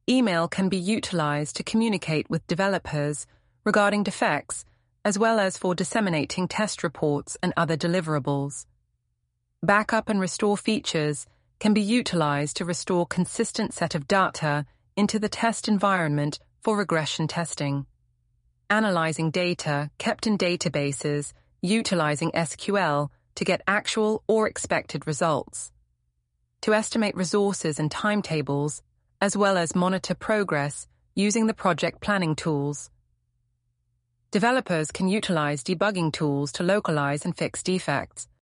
Email can be utilized to communicate with developers regarding defects, as well as for disseminating test reports and other deliverables. Backup and restore features can be utilized to restore consistent set of data into the test environment for regression testing. Analyzing data kept in databases utilizing SQL to get actual or expected results. To estimate resources and timetables, as well as monitor progress using the project planning tools. Developers can utilize debugging tools to localize and fix defects.